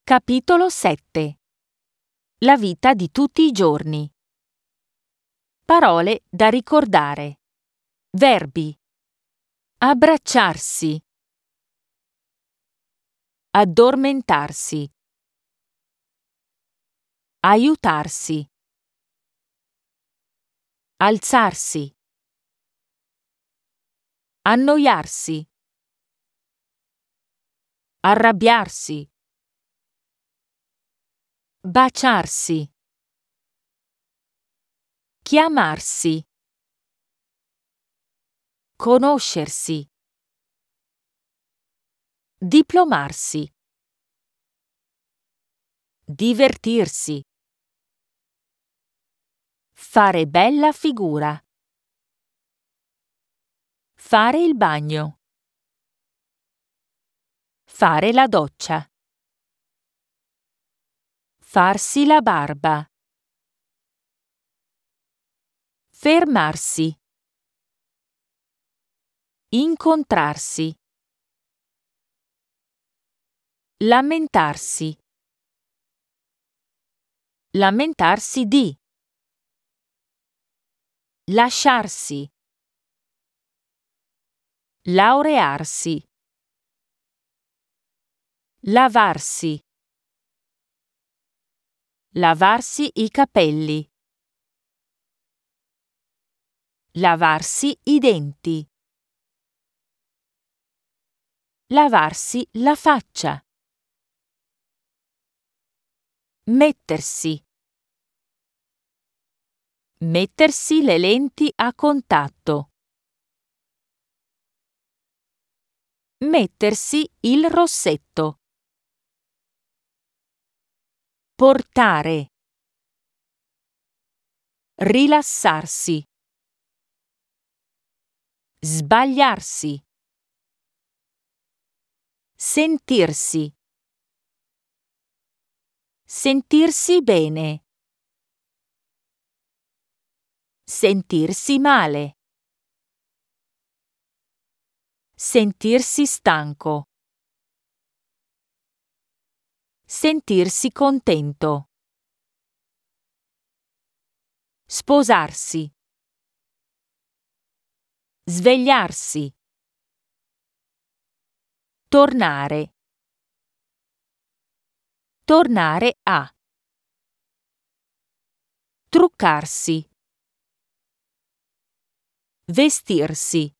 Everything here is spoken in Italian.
Capitolo 7. La vita di tutti i giorni. Parole da ricordare. Verbi. Abbracciarsi. Addormentarsi. Aiutarsi. Alzarsi. Annoiarsi. Arrabbiarsi. Baciarsi. Chiamarsi. Conoscersi. Diplomarsi. Divertirsi. Fare bella figura. Fare il bagno. Fare la doccia. Farsi la barba. Fermarsi. Incontrarsi. Lamentarsi. Lamentarsi di. Lasciarsi. Laurearsi. Lavarsi. Lavarsi i capelli. Lavarsi i denti. Lavarsi la faccia. Mettersi. Mettersi le lenti a contatto. Mettersi il rossetto. Portare. Rilassarsi. Sbagliarsi. Sentirsi. Sentirsi bene. Sentirsi male. Sentirsi stanco. Sentirsi contento. Sposarsi. Svegliarsi. Tornare. Tornare a. Truccarsi. Vestirsi.